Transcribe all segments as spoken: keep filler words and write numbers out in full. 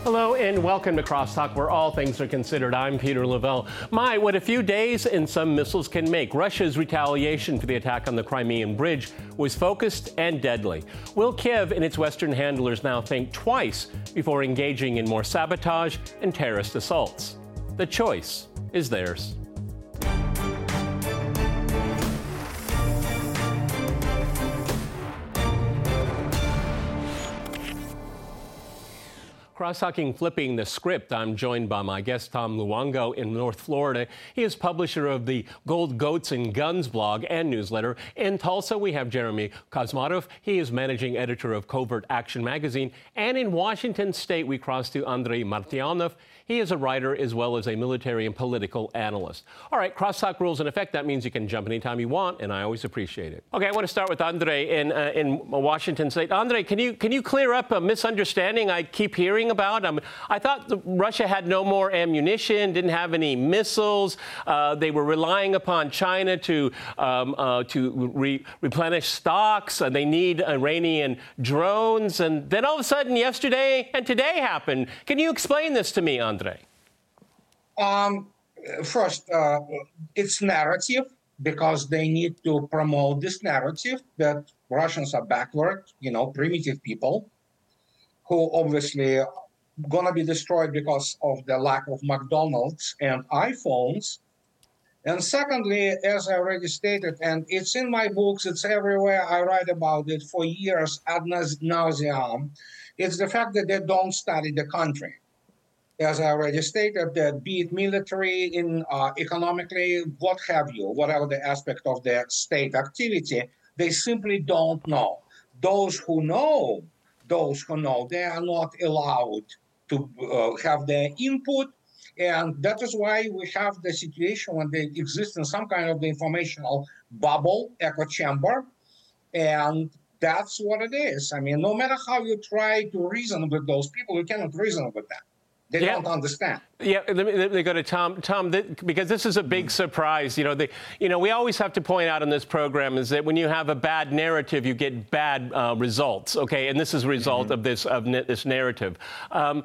Hello and welcome to Crosstalk, where all things are considered. I'm Peter Lavelle. My, what a few days and some missiles can make. Russia's retaliation for the attack on the Crimean Bridge was focused and deadly. Will Kiev and its Western handlers now think twice before engaging in more sabotage and terrorist assaults? The choice is theirs. Cross-talking, flipping the script, I'm joined by my guest, Tom Luongo, in North Florida. He is publisher of the Gold Goats and Guns blog and newsletter. In Tulsa, we have Jeremy Kosmatov. He is managing editor of Covert Action magazine. And in Washington State, we cross to Andrei Martyanov. He is a writer as well as a military and political analyst. All right, crosstalk rules in effect. That means you can jump anytime you want, and I always appreciate it. Okay, I want to start with Andrei in uh, in Washington State. Andrei, can you can you clear up a misunderstanding I keep hearing about? Um, I thought the, Russia had no more ammunition, didn't have any missiles. Uh, they were relying upon China to um, uh, to re- replenish stocks. Uh, they need Iranian drones, and then all of a sudden, yesterday and today happened. Can you explain this to me, Andrei? Andre? Um, first, uh, it's narrative, because they need to promote this narrative that Russians are backward, you know, primitive people who obviously gonna be destroyed because of the lack of McDonald's and iPhones. And secondly, as I already stated, and it's in my books, it's everywhere, I write about it for years ad nauseam, it's the fact that they don't study the country. As I already stated, that be it military, in uh, economically, what have you, whatever the aspect of their state activity, they simply don't know. Those who know, those who know, they are not allowed to uh, have their input. And that is why we have the situation when they exist in some kind of the informational bubble, echo chamber. And that's what it is. I mean, no matter how you try to reason with those people, you cannot reason with them. They yeah. don't understand. Yeah, let me, let me go to Tom. Tom, th- because this is a big surprise. You know, the, you know, we always have to point out in this program is that when you have a bad narrative, you get bad uh, results. Okay, and this is a result mm-hmm. of this of ne- this narrative. Um,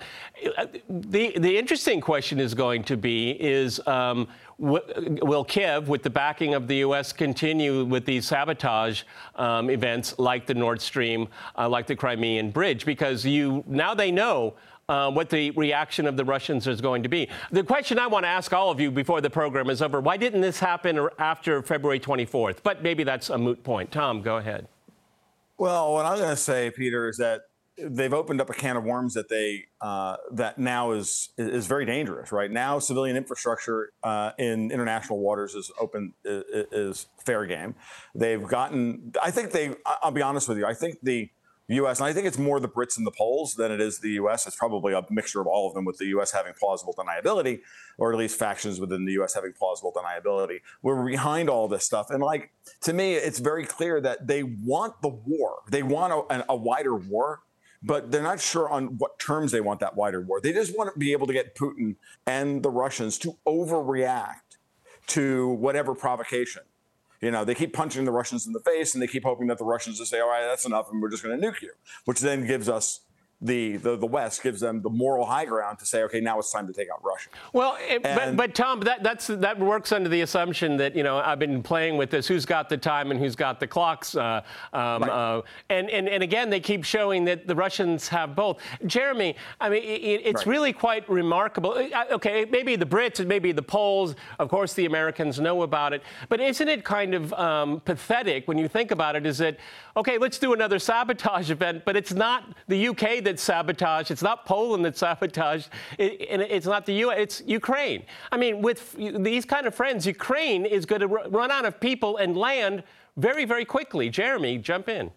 the the interesting question is going to be is. Um, Will Kiev, with the backing of the U S, continue with these sabotage um, events like the Nord Stream, uh, like the Crimean Bridge? Because you now they know uh, what the reaction of the Russians is going to be. The question I want to ask all of you before the program is over, why didn't this happen after February twenty-fourth? But maybe that's a moot point. Tom, go ahead. Well, what I'm going to say, Peter, is that they've opened up a can of worms that they uh, that now is is very dangerous. Right now, civilian infrastructure uh, in international waters is open is, is fair game. They've gotten. I think they. I'll be honest with you. I think the U S and I think it's more the Brits and the Poles than it is the U S. It's probably a mixture of all of them, with the U S having plausible deniability, or at least factions within the U S having plausible deniability. We're behind all this stuff, and like to me, it's very clear that they want the war. They want a, a wider war. But they're not sure on what terms they want that wider war. They just want to be able to get Putin and the Russians to overreact to whatever provocation. You know, they keep punching the Russians in the face, and they keep hoping that the Russians will say, all right, that's enough, and we're just going to nuke you, which then gives us The, the the West gives them the moral high ground to say, okay, now it's time to take out Russia. Well, it, but, but Tom, that that's that works under the assumption that, you know, I've been playing with this, who's got the time and who's got the clocks. Uh, um, right. uh, and, and, and again, they keep showing that the Russians have both. Jeremy, I mean, it, it's right. really quite remarkable. Okay, maybe the Brits and maybe the Poles, of course, the Americans know about it. But isn't it kind of um, pathetic when you think about it, is that, okay, let's do another sabotage event, but it's not the U K that's sabotaged. It's not Poland that's sabotaged. It, and it's not the U S. It's Ukraine. I mean, with these kind of friends, Ukraine is going to run out of people and land very, very quickly. Jeremy, jump in.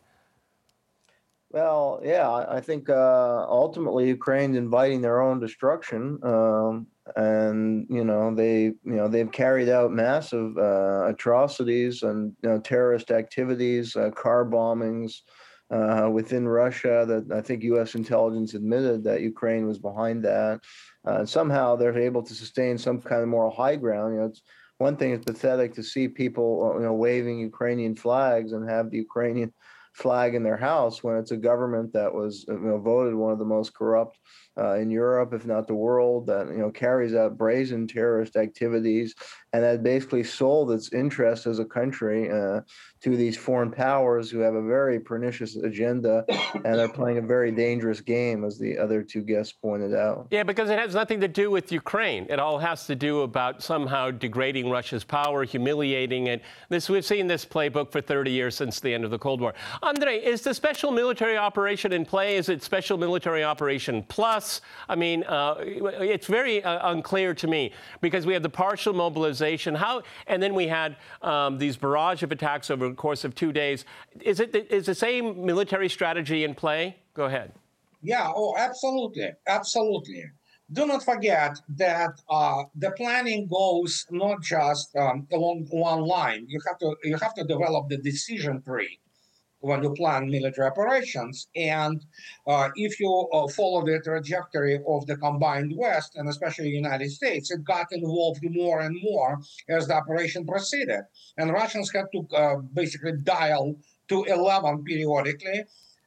Well, yeah, I think uh, ultimately Ukraine's inviting their own destruction, um, and you know they, you know, they've carried out massive uh, atrocities and you know, terrorist activities, uh, car bombings uh, within Russia. That I think U S intelligence admitted that Ukraine was behind that. Uh, and somehow they're able to sustain some kind of moral high ground. You know, it's one thing. It's pathetic to see people, you know, waving Ukrainian flags and have the Ukrainian flag in their house when it's a government that was, you know, voted one of the most corrupt uh, in Europe, if not the world, that, you know, carries out brazen terrorist activities and that basically sold its interest as a country uh, to these foreign powers who have a very pernicious agenda and are playing a very dangerous game, as the other two guests pointed out. Yeah, because it has nothing to do with Ukraine. It all has to do about somehow degrading Russia's power, humiliating it. This, we've seen this playbook for thirty years since the end of the Cold War. Andrei, is the special military operation in play? Is it special military operation plus? I mean, uh, it's very uh, unclear to me because we have the partial mobilization. How, and then we had um, these barrage of attacks over the course of two days. Is it the, is the same military strategy in play? Go ahead. Yeah, oh, absolutely, absolutely. Do not forget that uh, the planning goes not just um, along one line. You have to you have to develop the decision tree when you plan military operations. And uh, if you uh, follow the trajectory of the combined West, and especially the United States, it got involved more and more as the operation proceeded. And Russians had to uh, basically dial to eleven periodically.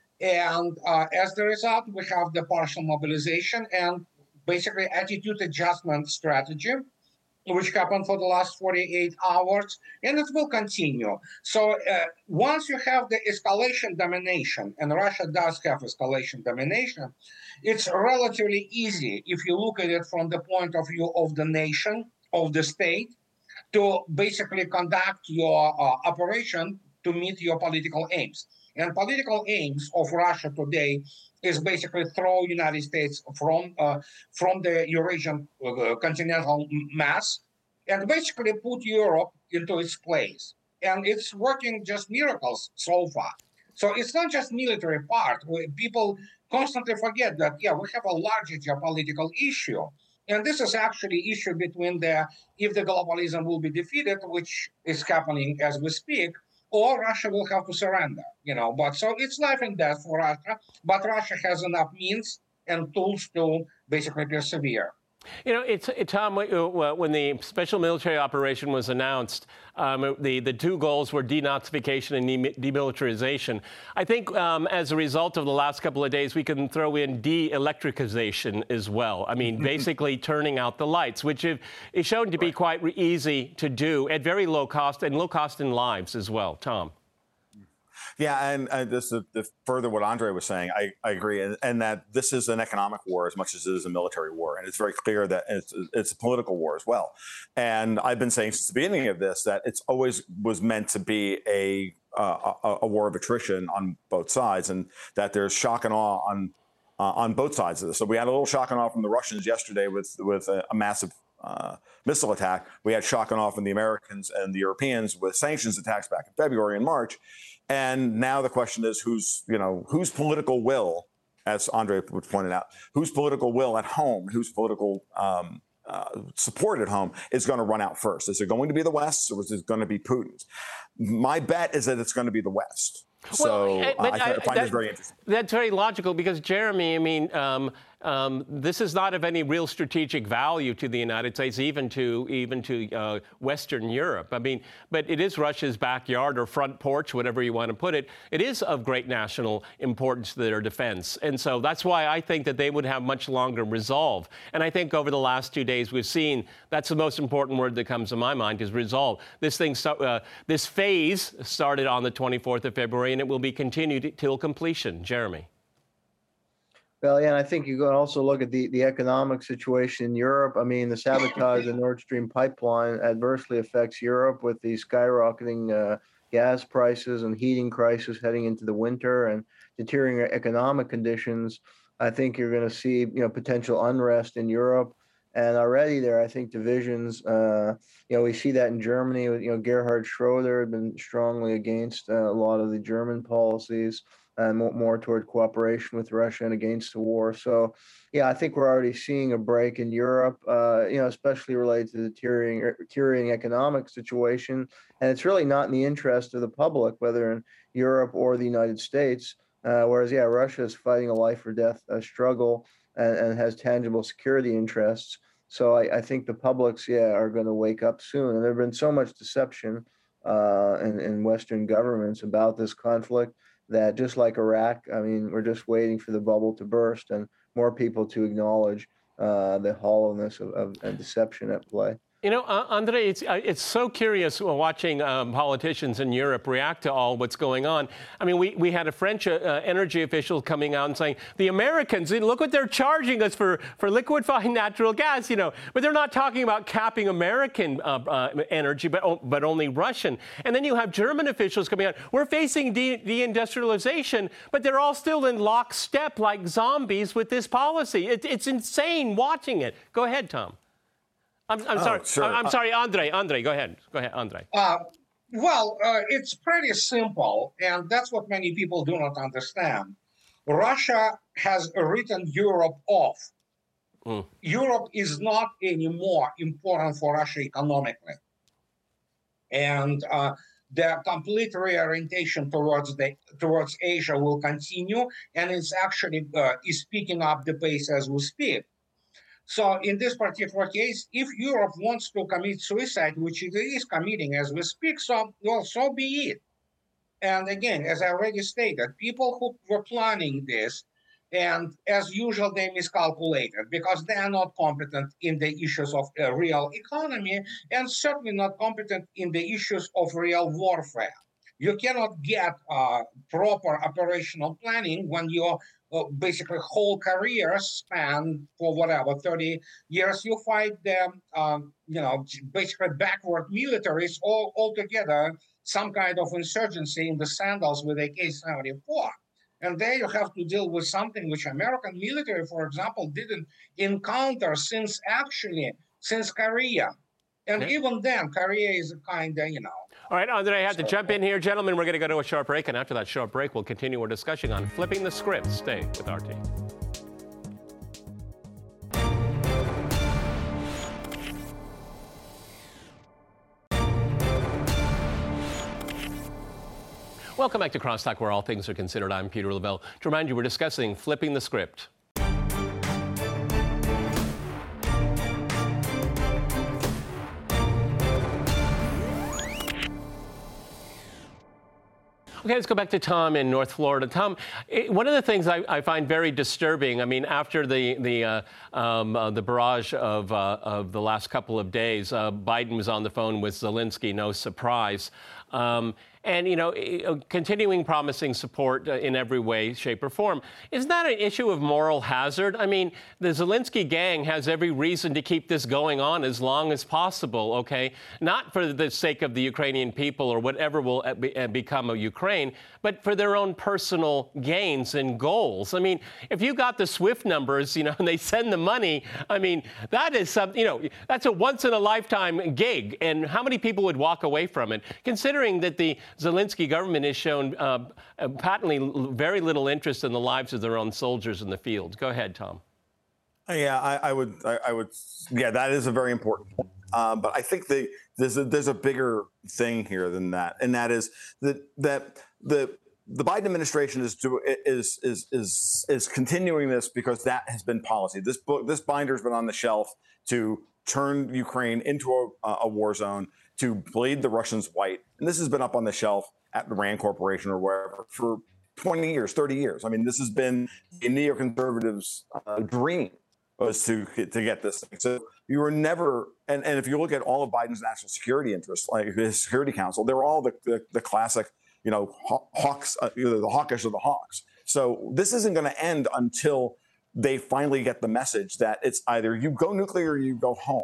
And uh, as the result, we have the partial mobilization and basically attitude adjustment strategy, which happened for the last forty-eight hours, and it will continue. So uh, once you have the escalation domination, and Russia does have escalation domination, it's relatively easy, if you look at it from the point of view of the nation, of the state, to basically conduct your uh, operation to meet your political aims. And political aims of Russia today is basically throw United States from uh, from the Eurasian uh, continental mass and basically put Europe into its place. And it's working just miracles so far. So it's not just military part. People constantly forget that, yeah, we have a larger geopolitical issue. And this is actually issue between the, if the globalism will be defeated, which is happening as we speak, or Russia will have to surrender, you know. But so it's life and death for Russia, but Russia has enough means and tools to basically persevere. You know, it's, it, Tom, when the special military operation was announced, um, the, the two goals were denazification and demilitarization. I think um, as a result of the last couple of days, we can throw in de-electricization as well. I mean, basically turning out the lights, which is shown to be quite easy to do at very low cost and low cost in lives as well. Tom. Yeah, and uh, this is the further what Andrei was saying. I, I agree, and, and that this is an economic war as much as it is a military war, and it's very clear that it's, it's a political war as well. And I've been saying since the beginning of this that it's always was meant to be a uh, a, a war of attrition on both sides, and that there's shock and awe on uh, on both sides of this. So we had a little shock and awe from the Russians yesterday with with a, a massive uh, missile attack. We had shock and awe from the Americans and the Europeans with sanctions attacks back in February and March. And now the question is who's, you know, whose political will, as Andrei pointed out, whose political will at home, whose political um, uh, support at home is going to run out first? Is it going to be the West or is it going to be Putin's? My bet is that it's going to be the West. So well, uh, I, I find this very interesting. That's very logical because, Jeremy, I mean, um, um, this is not of any real strategic value to the United States, even to even to uh, Western Europe. I mean, but it is Russia's backyard or front porch, whatever you want to put it. It is of great national importance to their defense. And so that's why I think that they would have much longer resolve. And I think over the last two days we've seen that's the most important word that comes to my mind is resolve. This thing, uh, this phase started on the twenty-fourth of February, and it will be continued till completion. Jeremy. Well, yeah, and I think you can also look at the, the economic situation in Europe. I mean, the sabotage of the Nord Stream pipeline adversely affects Europe with the skyrocketing uh, gas prices and heating crisis heading into the winter and deteriorating economic conditions. I think you're going to see, you know, potential unrest in Europe. And already there, I think divisions, uh, you know, we see that in Germany with, you know, Gerhard Schroeder had been strongly against uh, a lot of the German policies and more, more toward cooperation with Russia and against the war. So, yeah, I think we're already seeing a break in Europe, uh, you know, especially related to the deteriorating, deteriorating economic situation. And it's really not in the interest of the public, whether in Europe or the United States. Uh, whereas, yeah, Russia is fighting a life or death uh, struggle and, and has tangible security interests. So I, I think the publics, yeah, are going to wake up soon. And there's been so much deception uh, in, in Western governments about this conflict. that just like Iraq, I mean, we're just waiting for the bubble to burst and more people to acknowledge uh, the hollowness of, of and deception at play. You know, uh, Andre, it's, uh, it's so curious watching um, politicians in Europe react to all what's going on. I mean, we, we had a French uh, energy official coming out and saying, the Americans, look what they're charging us for, for liquefying natural gas, you know. But they're not talking about capping American uh, uh, energy, but, but only Russian. And then you have German officials coming out. We're facing de- deindustrialization, but they're all still in lockstep like zombies with this policy. It, it's insane watching it. Go ahead, Tom. I'm, I'm oh, sorry. Sure. I'm sorry, Andre. Andre, go ahead. Go ahead, Andre. Uh, well, uh, it's pretty simple, and that's what many people do not understand. Russia has written Europe off. Mm. Europe is not anymore important for Russia economically. And uh, the complete reorientation towards the towards Asia will continue, and it's actually uh, is picking up the pace as we speak. So in this particular case, if Europe wants to commit suicide, which it is committing as we speak, so, well, so be it. And again, as I already stated, people who were planning this, and as usual, they miscalculated because they are not competent in the issues of uh, real economy and certainly not competent in the issues of real warfare. You cannot get uh, proper operational planning when you're uh, basically whole career span for whatever, thirty years, you fight them, um, you know, basically backward militaries all, all together, some kind of insurgency in the sandals with A K seventy-four. And there you have to deal with something which American military, for example, didn't encounter since actually, since Korea. And yeah. even then, Korea is kind of, you know. All right, Andre, I have to jump in here. Gentlemen, we're going to go to a short break. And after that short break, we'll continue our discussion on flipping the script. Stay with R T. Welcome back to Crosstalk, where all things are considered. I'm Peter Lavelle. To remind you, we're discussing flipping the script. Okay, let's go back to Tom in North Florida. Tom, it, one of the things I, I find very disturbing, I mean, after the the uh, um, uh, the barrage of uh, of the last couple of days, uh, Biden was on the phone with Zelensky, no surprise. Um, and, you know, continuing promising support in every way, shape, or form. Is that an issue of moral hazard? I mean, the Zelensky gang has every reason to keep this going on as long as possible, okay? Not for the sake of the Ukrainian people or whatever will become of Ukraine, but for their own personal gains and goals. I mean, if you got the SWIFT numbers, you know, and they send the money, I mean, that is something, you know, that's a once-in-a-lifetime gig. And how many people would walk away from it? Considering that the Zelensky government has shown uh, patently very little interest in the lives of their own soldiers in the field. Go ahead, Tom. Yeah, I, I would, I, I would, yeah, that is a very important point. Uh, but I think the, there's a there's a bigger thing here than that, and that is that that the the Biden administration is do, is is is is continuing this because that has been policy. This book, this binder's been on the shelf to turn Ukraine into a, a war zone, to bleed the Russians white. And this has been up on the shelf at the RAND Corporation or wherever for twenty years, thirty years. I mean, this has been the neoconservatives' uh, dream was to, to get this thing. So you were never, and, and if you look at all of Biden's national security interests, like his Security Council, they're all the, the, the classic, you know, hawks, uh, you know, the hawkish of the hawks. So this isn't going to end until they finally get the message that it's either you go nuclear or you go home.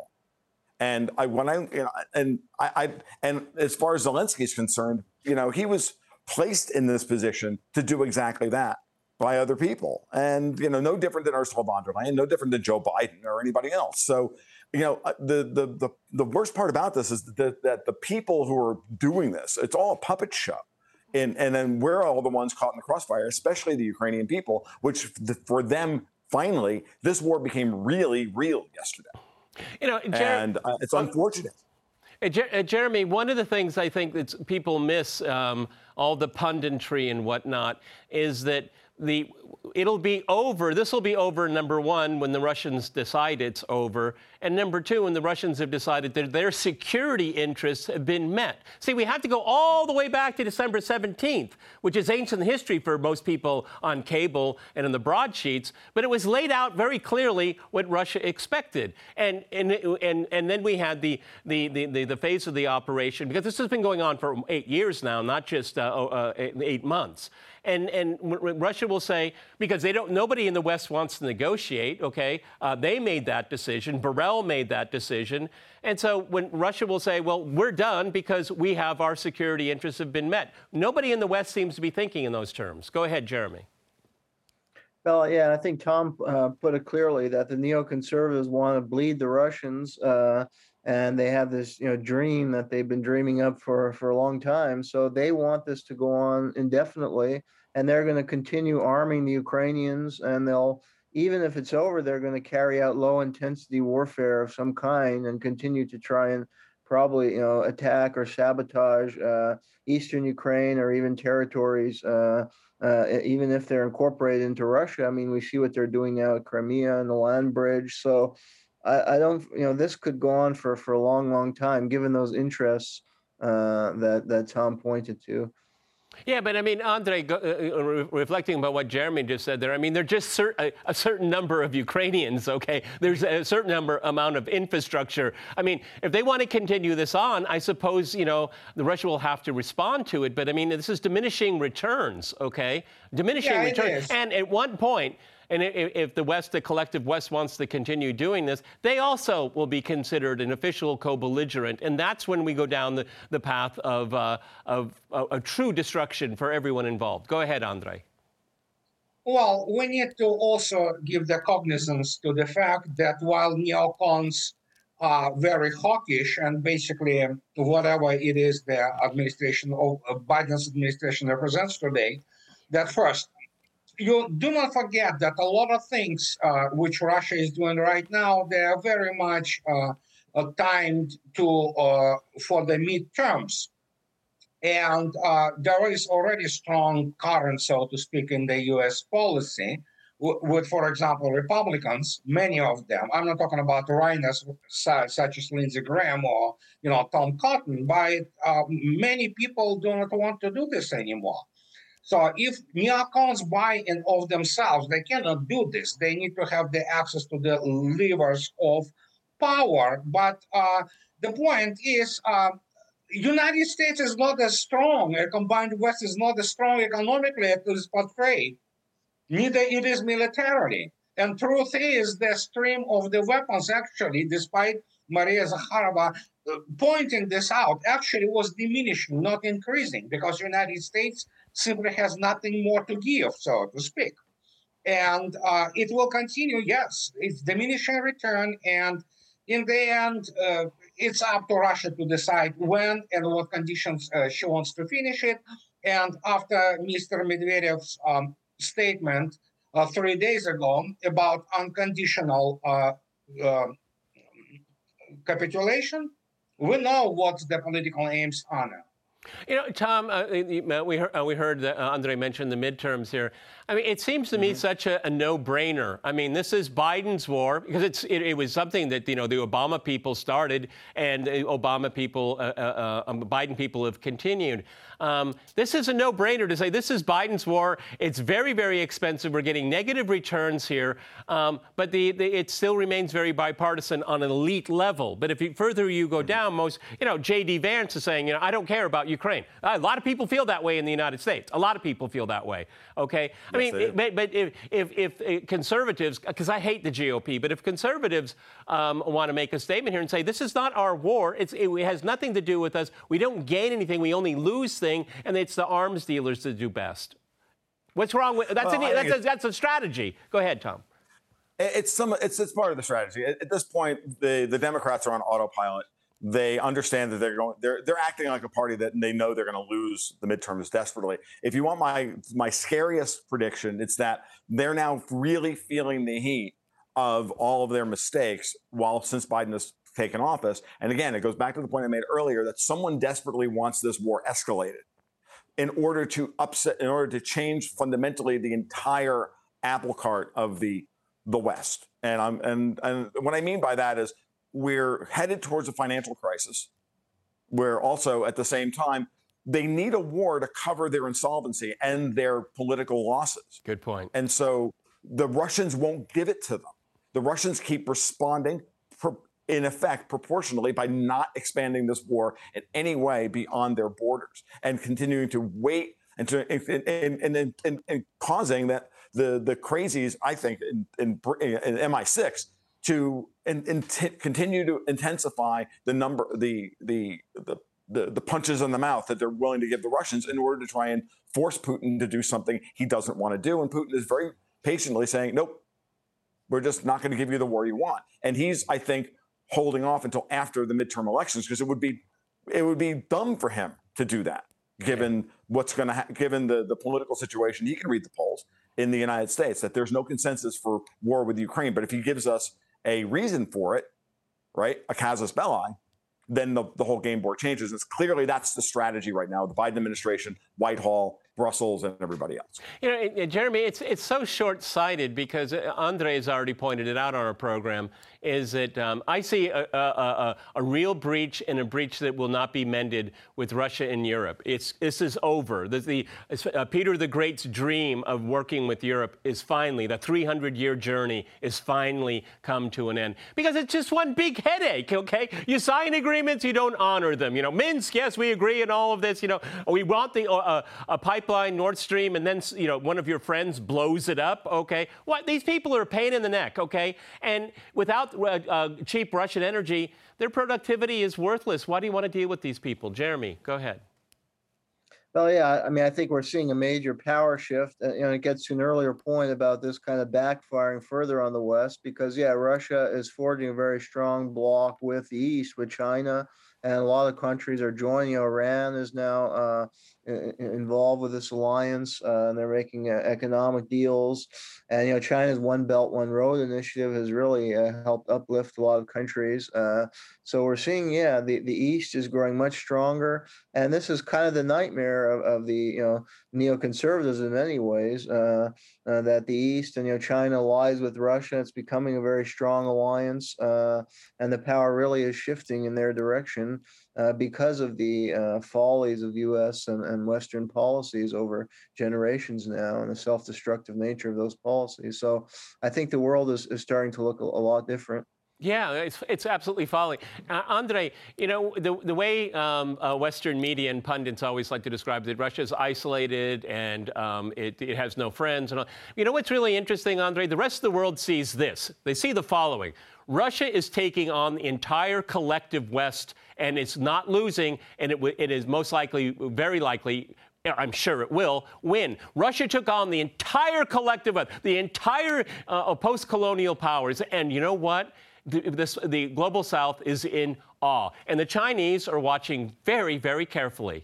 And I, when I, you know, and I, I, and as far as Zelensky is concerned, you know, he was placed in this position to do exactly that by other people, and you know, no different than Ursula von der Leyen, no different than Joe Biden or anybody else. So, you know, the the the, the worst part about this is that, that the people who are doing this, it's all a puppet show, and and then we're all the ones caught in the crossfire, especially the Ukrainian people, which for them, finally, this war became really real yesterday. You know, Jer- and uh, it's unfortunate. Uh, Jer- uh, Jeremy, one of the things I think that people miss, um, all the punditry and whatnot, is that the it'll be over. This will be over, number one, when the Russians decide it's over, And number two, when the Russians have decided that their security interests have been met. See, we have to go all the way back to December seventeenth, which is ancient history for most people on cable and in the broadsheets, but it was laid out very clearly what Russia expected. And and and, and then we had the, the, the, the, the phase of the operation, because this has been going on for eight years now, not just uh, uh, eight months. And and Russia will say, because they don't, nobody in the West wants to negotiate, okay? Uh, they made that decision. Borrell made that decision. And so when Russia will say, well, we're done because we have our security interests have been met. Nobody in the West seems to be thinking in those terms. Go ahead, Jeremy. Well, yeah, I think Tom uh, put it clearly that the neoconservatives want to bleed the Russians, uh, and they have this, you know, dream that they've been dreaming up for for a long time. So they want this to go on indefinitely, and they're going to continue arming the Ukrainians, and they'll, even if it's over, they're going to carry out low-intensity warfare of some kind and continue to try and probably, you know, attack or sabotage uh, eastern Ukraine or even territories. Uh, Uh, even if they're incorporated into Russia. I mean, we see what they're doing now at Crimea and the land bridge. So I, I don't, you know, this could go on for, for a long, long time, given those interests uh, that, that Tom pointed to. Yeah, but I mean, Andre, go, uh, re reflecting about what Jeremy just said there, I mean, there's just cer a, a certain number of Ukrainians, okay? There's a certain number amount of infrastructure. I mean, if they want to continue this on, I suppose, you know, the Russia will have to respond to it. But I mean, this is diminishing returns, okay? Diminishing yeah, returns. And at one point, and if the West, the collective West wants to continue doing this, they also will be considered an official co-belligerent. And that's when we go down the, the path of, uh, of, of, of true destruction for everyone involved. Go ahead, Andre. Well, we need to also give the cognizance to the fact that while neocons are very hawkish and basically whatever it is the administration of Biden's administration represents today, that first, you do not forget that a lot of things uh, which Russia is doing right now, they are very much uh, uh, timed to uh, for the midterms. And uh, there is already strong current, so to speak, in the U S policy with, for example, Republicans, many of them. I'm not talking about rhinos such as Lindsey Graham or, you know, Tom Cotton, but uh, many people do not want to do this anymore. So if neocons buy in of themselves, they cannot do this. They need to have the access to the levers of power. But uh, the point is, uh, United States is not as strong. A combined West is not as strong economically as it is portrayed. Neither it is militarily. And truth is, the stream of the weapons actually, despite Maria Zakharova uh, pointing this out, actually was diminishing, not increasing, because the United States simply has nothing more to give, so to speak. And uh, it will continue, yes, it's diminishing return. And in the end, uh, it's up to Russia to decide when and what conditions uh, she wants to finish it. And after Mister Medvedev's um, statement uh, three days ago about unconditional uh, uh, capitulation, we know what the political aims are now. You know, Tom, uh, we heard, uh, we heard that uh, Andre mentioned the midterms here. I mean, it seems to me mm-hmm. such a, a no-brainer. I mean, this is Biden's war because it's it, it was something that, you know, the Obama people started and the Obama people, uh, uh, uh, Biden people have continued. Um, this is a no-brainer to say this is Biden's war. It's very, very expensive. We're getting negative returns here, um, but the, the, it still remains very bipartisan on an elite level. But if you, further you go down, most, you know, J D Vance is saying, you know, I don't care about Ukraine. A lot of people feel that way in the United States. A lot of people feel that way. Okay, I yes, mean, but, but if if, if conservatives, because I hate the G O P, but if conservatives um, want to make a statement here and say this is not our war, it's, it has nothing to do with us. We don't gain anything. We only lose things, and it's the arms dealers that do best. What's wrong with that's? Well, an, that's, a, that's a strategy. Go ahead, Tom. It's some. It's it's part of the strategy. At, at this point, the the Democrats are on autopilot. They understand that they're going. They're they're acting like a party that they know they're going to lose the midterms desperately. If you want my my scariest prediction, it's that they're now really feeling the heat of all of their mistakes while since Biden has taken office. And again, it goes back to the point I made earlier that someone desperately wants this war escalated in order to upset, in order to change fundamentally the entire apple cart of the the West. And I'm and and what I mean by that is, we're headed towards a financial crisis, where also at the same time, they need a war to cover their insolvency and their political losses. Good point. And so the Russians won't give it to them. The Russians keep responding, in effect, proportionally by not expanding this war in any way beyond their borders and continuing to wait and to and and, and, and, and causing that the the crazies, I think, in, in, in M I six to in, in t- continue to intensify the number the the the The, the punches in the mouth that they're willing to give the Russians in order to try and force Putin to do something he doesn't want to do. And Putin is very patiently saying, nope, we're just not going to give you the war you want. And he's, I think, holding off until after the midterm elections because it would be it would be dumb for him to do that, given yeah. what's going to ha- given the, the political situation. He can read the polls in the United States that there's no consensus for war with Ukraine. But if he gives us a reason for it, right, a casus belli, then the, the whole game board changes. It's clearly that's the strategy right now. The Biden administration, Whitehall, Brussels, and everybody else. You know, Jeremy, it's it's so short-sighted because Andre has already pointed it out on our program. Is that um, I see a, a, a, a real breach and a breach that will not be mended with Russia in Europe. It's this is over. The, the uh, Peter the Great's dream of working with Europe is finally the three hundred year journey is finally come to an end because it's just one big headache. Okay, you sign agreements, you don't honor them. You know, Minsk, yes, we agree, and all of this. You know, we want the uh, a pipeline, Nord Stream, and then you know one of your friends blows it up. Okay, what these people are a pain in the neck. Okay, and without Uh, uh, cheap Russian energy, their productivity is worthless. Why do you want to deal with these people? Jeremy, go ahead. Well, yeah, I mean, I think we're seeing a major power shift. Uh, you know, it gets to an earlier point about this kind of backfiring further on the West because, yeah, Russia is forging a very strong bloc with the East, with China, and a lot of countries are joining. Iran is now uh, involved with this alliance, uh, and they're making uh, economic deals. And, you know, China's One Belt, One Road initiative has really uh, helped uplift a lot of countries. Uh, so we're seeing, yeah, the, the East is growing much stronger. And this is kind of the nightmare of, of the, you know, neoconservatives in many ways, uh, uh, that the East and, you know, China lies with Russia. It's becoming a very strong alliance, uh, and the power really is shifting in their direction uh, because of the uh, follies of U S and, and Western policies over generations now and the self-destructive nature of those policies. So I think the world is, is starting to look a, a lot different. Yeah, it's it's absolutely folly. Uh, Andre, you know, the the way um, uh, Western media and pundits always like to describe it, Russia's isolated and um, it, it has no friends. And all. You know what's really interesting, Andre? The rest of the world sees this. They see the following. Russia is taking on the entire collective West, and it's not losing, and it, it is most likely, very likely, I'm sure it will, win. Russia took on the entire collective West, the entire uh, post-colonial powers, and you know what? The, this, the global South is in awe, and the Chinese are watching very, very carefully.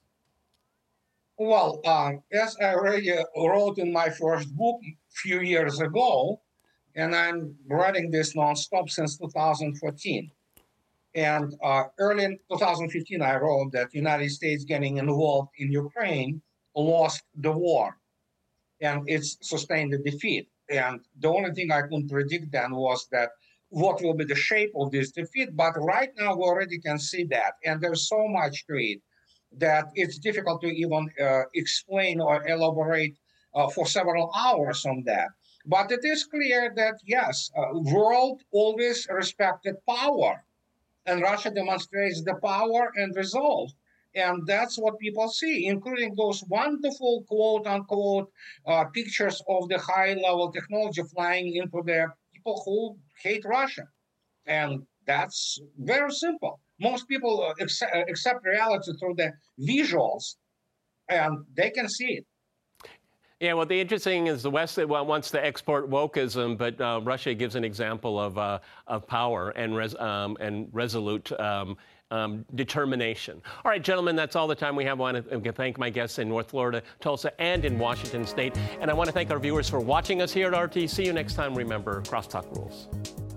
Well, um, as I already wrote in my first book a few years ago, and I'm writing this nonstop since two thousand fourteen. And uh, early in two thousand fifteen, I wrote that the United States getting involved in Ukraine lost the war, and it's sustained the defeat. And the only thing I could predict then was that what will be the shape of this defeat. But right now, we already can see that. And there's so much to it that it's difficult to even uh, explain or elaborate uh, for several hours on that. But it is clear that, yes, uh, world always respected power. And Russia demonstrates the power and resolve. And that's what people see, including those wonderful, quote unquote, uh, pictures of the high level technology flying into the people who hate Russia. And that's very simple. Most people accept, accept reality through the visuals, and they can see it. Yeah, well, the interesting is the West wants to export wokeism, but uh, Russia gives an example of uh, of power and res, um, and resolute um, um, determination. All right, gentlemen, that's all the time we have. I want to thank my guests in North Florida, Tulsa, and in Washington State. And I want to thank our viewers for watching us here at R T. See you next time. Remember, crosstalk rules.